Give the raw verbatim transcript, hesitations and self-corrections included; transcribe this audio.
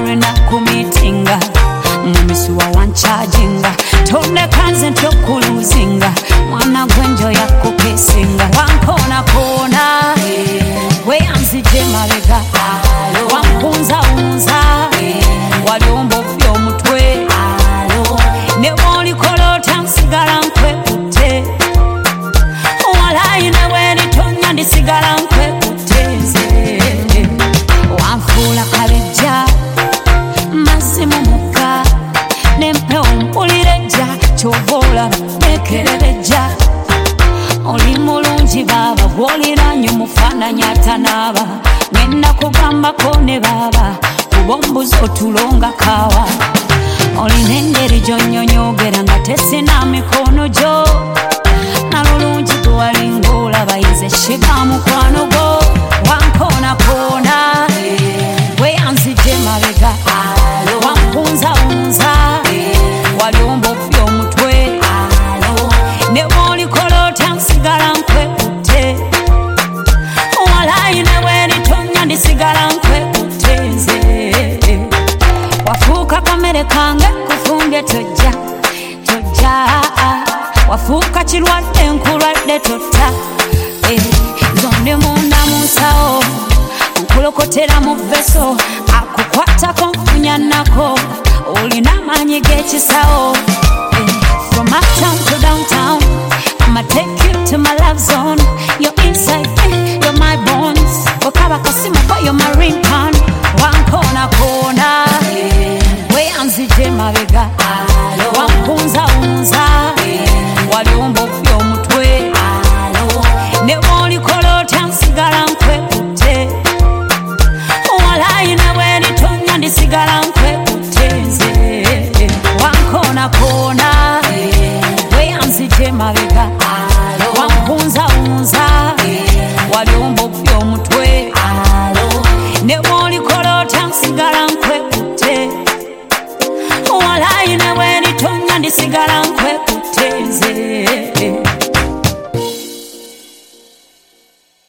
arena kumitinga mumisuwa wancharginga tonde kanze ntokuluzinga mwana gwenjo yakukesinga wankona kona weyanzije mabega wampunza unza waliombo vyo mutwe ne wolikolota nsigala nkwekutte walayi newe litonya ndisigala nkwekutte wanfuula kalejja mazzi mu mukka nempewo mpulireja kyovola nekerereja oli mulungi baba bwoliranye mufaananya atanaaba ngenda kugambako ne baba kubombuzi otulonga kawa olina engeri gyonyonyogera nga tesina mikono gyo nalulungi gwewalinga olaba yize shiga mukwano gwo wankoonakona weyanzije mabega wampunzaunza waliomba ofya omutwe newolikolota nsigala nkwekutte walayi newe litonya ndisigala nkwekutte nze wafuuka kamere kange kufumbye tojja tojja wafuuka kirwadde nkulwadde totta zonde munda munsawo nkulokotera mu vveso akukwatako nfunya nako olina amaanyi g'ekisawo from uptown to downtown I'ma take you to my love zone you're inside me, you're my bones wakaba kasima kwa you're my ringtone wankona kona weyanzije mabega wampunza unza waliomba ofya omutwe newolikolota nsigala nkwekutte walayi newe litonya ndisigala nkwekutte nze wankoonakona weyanzije mabega wampunzaunza waliomba ofya omutwe newolikolota nsigala nkwekutte walayi newe litonya ndisigala